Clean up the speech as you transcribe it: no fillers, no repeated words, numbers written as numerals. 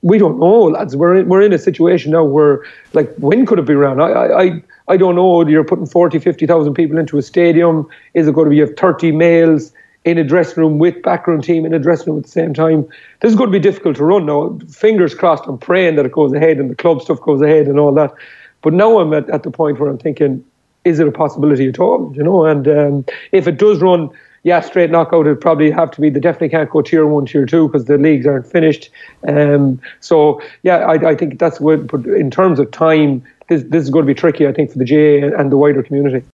we don't know, lads. We're in a situation now where, like, when could it be around? I don't know. You're putting 40, 50,000 people into a stadium. Is it going to be, you have 30 males in a dressing room with background team in a dressing room at the same time? This is going to be difficult to run now. Fingers crossed, I'm praying that it goes ahead and the club stuff goes ahead and all that. But now I'm at the point where I'm thinking, is it a possibility at all? You know, and if it does run, yeah, straight knockout, it'd probably have to be, they definitely can't go tier 1, tier 2 because the leagues aren't finished. So, yeah, I think that's what, but in terms of time, this is going to be tricky, I think, for the GAA and the wider community.